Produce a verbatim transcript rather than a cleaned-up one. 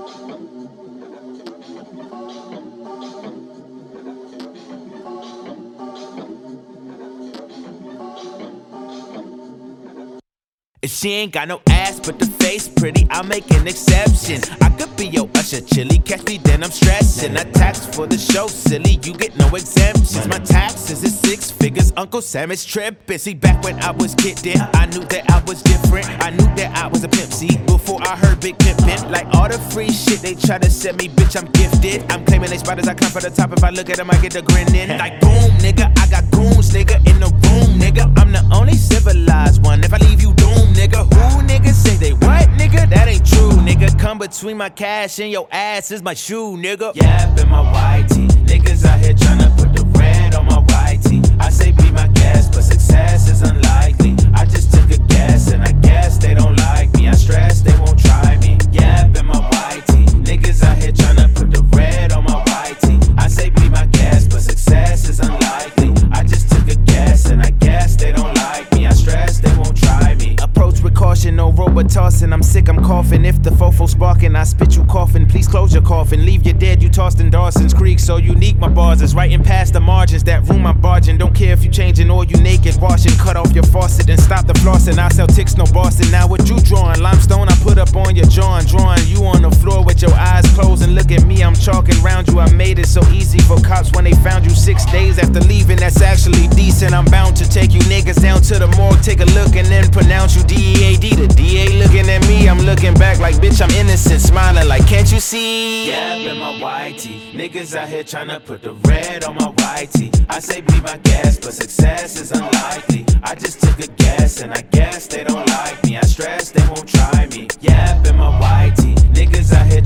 If she ain't got no ass but the face pretty, I'll make an exception. I could be your Usher, chilly, catch me then I'm stressing. I tax for the show, silly, you get no exemptions. My taxes is six figures, Uncle Sam is trippin'. See, back when I was kidding, I knew that I was different. I knew that I was a pimp, see, before I heard big pimpin'. Like all the free shit they try to set me, bitch, I'm gifted. I'm claiming they spotters, I come for the top. If I look at them, I get the grinning. Like boom, nigga, I got goons, nigga, in the room, nigga. I'm the only civilized one. If I leave you doomed, nigga, who niggas say they what, nigga? That ain't true, nigga. Come between my cash and your ass is my shoe, nigga. Yeah, in my white tee. Niggas out here tryna put the red on my white tee. I say be my gas, but success is unlikely. I just took a guess and I guess they don't like me. I stress they won't try me. Yeah, in my white tee. Niggas out here tryna put the red on my white tee. I say be my gas, but success is unlikely. I just took a guess and I guess they don't like me. I stress they won't try me. Approach with caution, no robot tossing. I'm sick, I'm coughing. If the fofo sparking, I spit you coughing. Please close your coffin. Leave you dead, you tossed in Dawson's Creek. So unique, my bars is writing past the margins. That room I'm barging. Don't care if you changing or you naked. Washing, cut off your faucet and stop the flossing. I sell ticks, no Boston. Now what you drawing? Limestone I put up on your jaw and drawing you on the floor with your eyes closed. And look at me, I'm chalking round you. I made it so easy for cops when they found you six days after leaving. That's actually decent. I'm bound to take you niggas down to the morgue. Take a look and then pronounce you D E A D. The D A looking at me, I'm looking back like bitch, I'm innocent. Smiling like can't you see? Yeah, in my white tee. Niggas out here tryna put the red on my white tee. I say be my gas, but success is unlikely. I just took a guess and I guess they don't like me. I stress they won't try me. Yeah, in my white tee. Niggas out here